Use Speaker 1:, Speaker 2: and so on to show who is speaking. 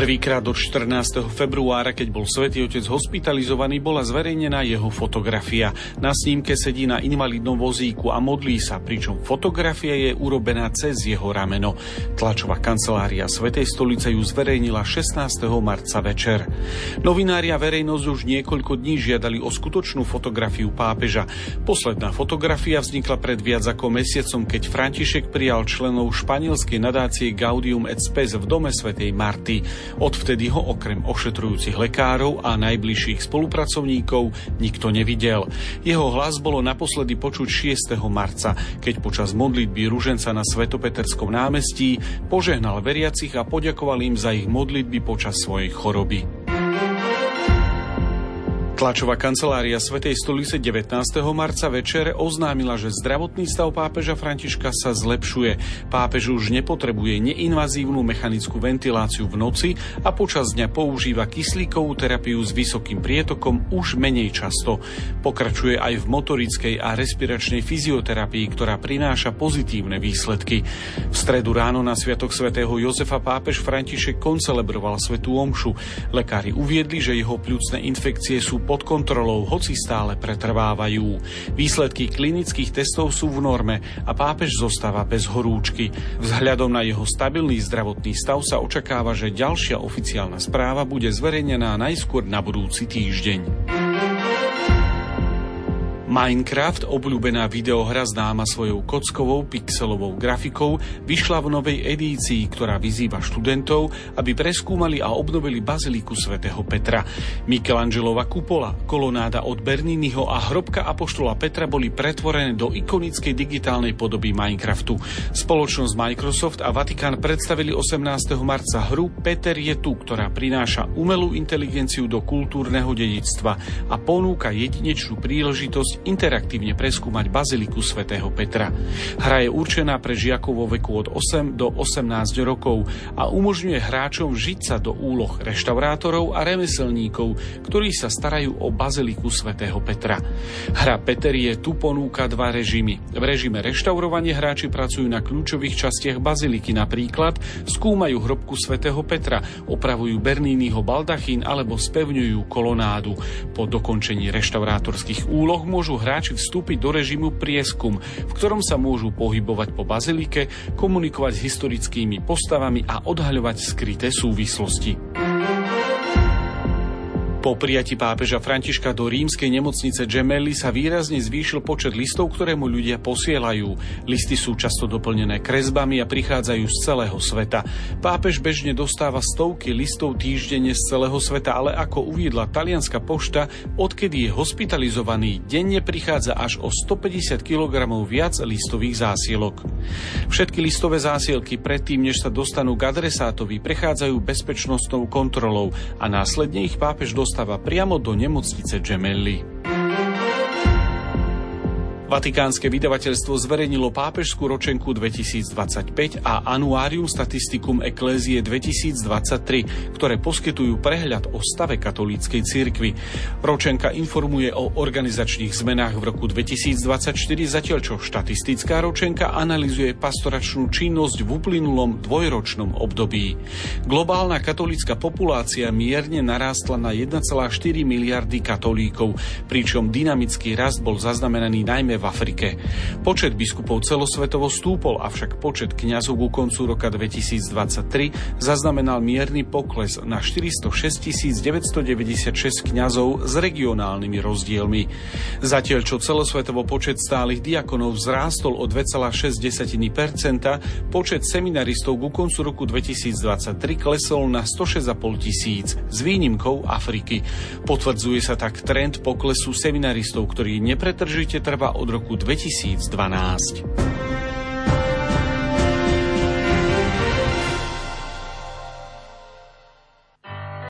Speaker 1: Prvýkrát od 14. februára, keď bol Svätý Otec hospitalizovaný, bola zverejnená jeho fotografia. Na snímke sedí na invalidnom vozíku a modlí sa, pričom fotografia je urobená cez jeho rameno. Tlačová kancelária Svätej stolice ju zverejnila 16. marca večer. Novinári a verejnosť už niekoľko dní žiadali o skutočnú fotografiu pápeža. Posledná fotografia vznikla pred viac ako mesiacom, keď František prijal členov španielskej nadácie Gaudium et Spes v dome svätej Marty. Odvtedy ho okrem ošetrujúcich lekárov a najbližších spolupracovníkov nikto nevidel. Jeho hlas bolo naposledy počuť 6. marca, keď počas modlitby ruženca na Svetopeterskom námestí požehnal veriacich a poďakoval im za ich modlitby počas svojej choroby. Tlačová kancelária Svätej stolice 19. marca večer oznámila, že zdravotný stav pápeža Františka sa zlepšuje. Pápež už nepotrebuje neinvazívnu mechanickú ventiláciu v noci a počas dňa používa kyslíkovú terapiu s vysokým prietokom už menej často. Pokračuje aj v motorickej a respiračnej fyzioterapii, ktorá prináša pozitívne výsledky. V stredu ráno na sviatok svätého Jozefa pápež František koncelebroval svätú omšu. Lekári uviedli, že jeho pľucné infekcie sú pod kontrolou, hoci stále pretrvávajú. Výsledky klinických testov sú v norme a pápež zostáva bez horúčky. Vzhľadom na jeho stabilný zdravotný stav sa očakáva, že ďalšia oficiálna správa bude zverejnená najskôr na budúci týždeň. Minecraft, obľúbená videohra známa svojou kockovou pixelovou grafikou, vyšla v novej edícii, ktorá vyzýva študentov, aby preskúmali a obnovili baziliku svätého Petra. Michelangelova kupola, kolonáda od Berniniho a hrobka apoštola Petra boli pretvorené do ikonickej digitálnej podoby Minecraftu. Spoločnosť Microsoft a Vatikán predstavili 18. marca hru Peter je tu, ktorá prináša umelú inteligenciu do kultúrneho dedičstva a ponúka jedinečnú príležitosť interaktívne preskúmať baziliku svätého Petra. Hra je určená pre žiakov vo veku od 8 do 18 rokov a umožňuje hráčom vžiť sa do úloh reštaurátorov a remeselníkov, ktorí sa starajú o baziliku svätého Petra. Hra Peter je tu ponúka dva režimy. V režime reštaurovanie hráči pracujú na kľúčových častiach baziliky, napríklad skúmajú hrobku svätého Petra, opravujú Berniniho baldachín alebo spevňujú kolonádu. Po dokončení reštaurátorských úloh môžu hráči vstúpiť do režimu prieskum, v ktorom sa môžu pohybovať po bazilike, komunikovať s historickými postavami a odhaľovať skryté súvislosti. Po prijati pápeža Františka do rímskej nemocnice Gemelli sa výrazne zvýšil počet listov, ktoré mu ľudia posielajú. Listy sú často doplnené kresbami a prichádzajú z celého sveta. Pápež bežne dostáva stovky listov týždenne z celého sveta, ale ako uviedla talianska pošta, odkedy je hospitalizovaný, denne prichádza až o 150 kg viac listových zásielok. Všetky listové zásielky predtým, než sa dostanú k adresátovi, prechádzajú bezpečnostnou kontrolou a následne ich pápež dostáva priamo do nemocnice Gemelli. Vatikánske vydavateľstvo zverejnilo pápežskú ročenku 2025 a Annuarium Statisticum Ecclesiae 2023, ktoré poskytujú prehľad o stave katolíckej cirkvi. Ročenka informuje o organizačných zmenách v roku 2024, zatiaľ čo štatistická ročenka analyzuje pastoračnú činnosť v uplynulom dvojročnom období. Globálna katolícka populácia mierne narástla na 1,4 miliardy katolíkov, pričom dynamický rast bol zaznamenaný najmä v Afrike. Počet biskupov celosvetovo stúpol, avšak počet kňazov ku koncu roka 2023 zaznamenal mierny pokles na 406 996 kňazov s regionálnymi rozdielmi. Zatiaľ čo celosvetovo počet stálych diakonov vzrástol o 2,6%, počet seminaristov ku koncu roku 2023 klesol na 106 500 s výnimkou Afriky. Potvrdzuje sa tak trend poklesu seminaristov, ktorý nepretržite trvá od roku 2012.